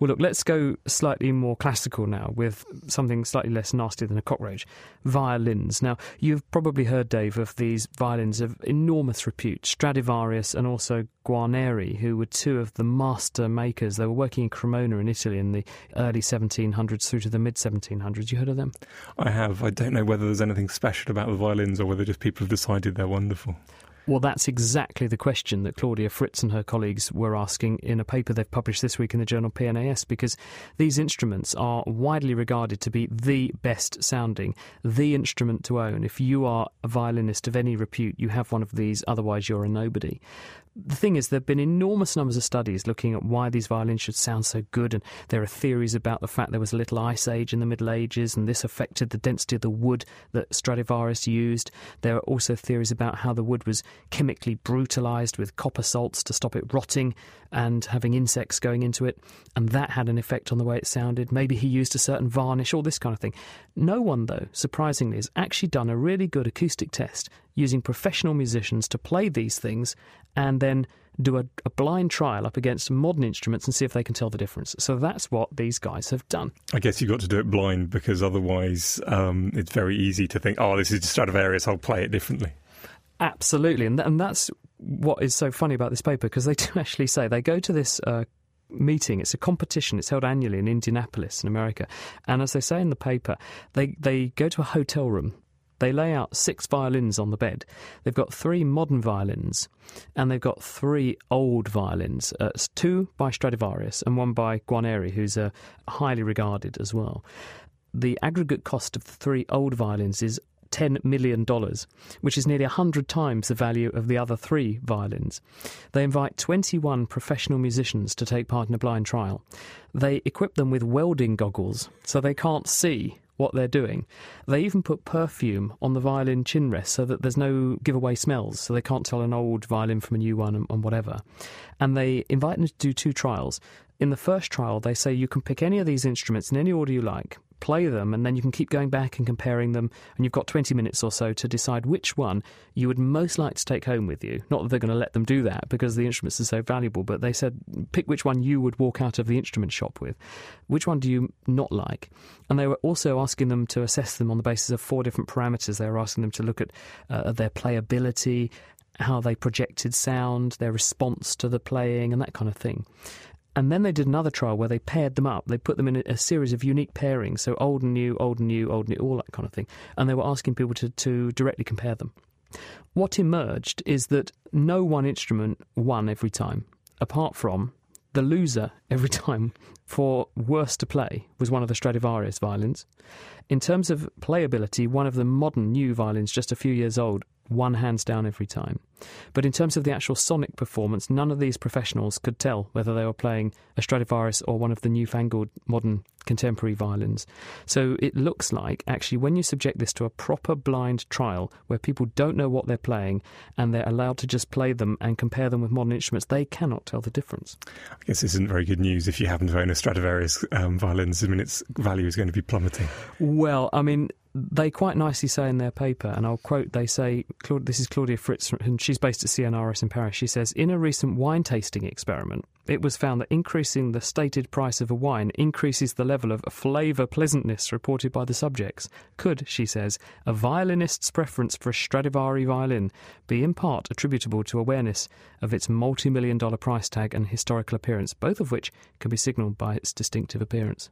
Well, look, let's go slightly more classical now with something slightly less nasty than a cockroach. Violins. Now, you've probably heard, Dave, of these violins of enormous repute, Stradivarius and also Guarneri, who were two of the master makers. They were working in Cremona in Italy in the early 1700s through to the mid-1700s. You heard of them? I have. I don't know whether there's anything special about the violins or whether just people have decided they're wonderful. Well, that's exactly the question that Claudia Fritz and her colleagues were asking in a paper they've published this week in the journal PNAS, because these instruments are widely regarded to be the best sounding, the instrument to own. If you are a violinist of any repute, you have one of these, otherwise you're a nobody. The thing is, there have been enormous numbers of studies looking at why these violins should sound so good, and there are theories about the fact there was a little ice age in the Middle Ages and this affected the density of the wood that Stradivarius used. There are also theories about how the wood was chemically brutalised with copper salts to stop it rotting and having insects going into it, and that had an effect on the way it sounded. Maybe he used a certain varnish, all this kind of thing. No one, though, surprisingly, has actually done a really good acoustic test using professional musicians to play these things and then do a blind trial up against modern instruments and see if they can tell the difference. So that's what these guys have done. I guess you've got to do it blind, because otherwise it's very easy to think, oh, this is Stradivarius, I'll play it differently. Absolutely, and that's what is so funny about this paper, because they do actually say they go to this meeting. It's a competition. It's held annually in Indianapolis in America. And as they say in the paper, they go to a hotel room. They lay out 6 violins on the bed. They've got 3 modern violins and they've got 3 old violins, 2 by Stradivarius and 1 by Guarneri, who's highly regarded as well. The aggregate cost of the 3 old violins is $10 million, which is nearly 100 times the value of the other 3 violins. They invite 21 professional musicians to take part in a blind trial. They equip them with welding goggles so they can't see what they're doing. They even put perfume on the violin chin rest so that there's no giveaway smells, so they can't tell an old violin from a new one and whatever. And they invite them to do 2 trials. In the first trial, they say you can pick any of these instruments in any order you like, play them, and then you can keep going back and comparing them, and you've got 20 minutes or so to decide which one you would most like to take home with you. Not that they're going to let them do that because the instruments are so valuable, but they said pick which one you would walk out of the instrument shop with. Which one do you not like? And they were also asking them to assess them on the basis of 4 different parameters. They were asking them to look at their playability, how they projected sound, their response to the playing, and that kind of thing. And then they did another trial where they paired them up. They put them in a series of unique pairings, so old and new, old and new, old and new, all that kind of thing. And they were asking people to directly compare them. What emerged is that no one instrument won every time, apart from the loser every time for worst to play was one of the Stradivarius violins. In terms of playability, one of the modern new violins, just a few years old, won hands down every time. But in terms of the actual sonic performance, none of these professionals could tell whether they were playing a Stradivarius or one of the newfangled modern contemporary violins. So it looks like, actually, when you subject this to a proper blind trial where people don't know what they're playing and they're allowed to just play them and compare them with modern instruments, they cannot tell the difference. I guess this isn't very good news if you happen to own a Stradivarius violins. I mean, its value is going to be plummeting. Well, I mean, they quite nicely say in their paper, and I'll quote, they say, this is Claudia Fritz, and she's based at CNRS in Paris. She says, in a recent wine tasting experiment, it was found that increasing the stated price of a wine increases the level of flavour pleasantness reported by the subjects. Could, she says, a violinist's preference for a Stradivari violin be in part attributable to awareness of its multi-million-dollar price tag and historical appearance, both of which can be signalled by its distinctive appearance?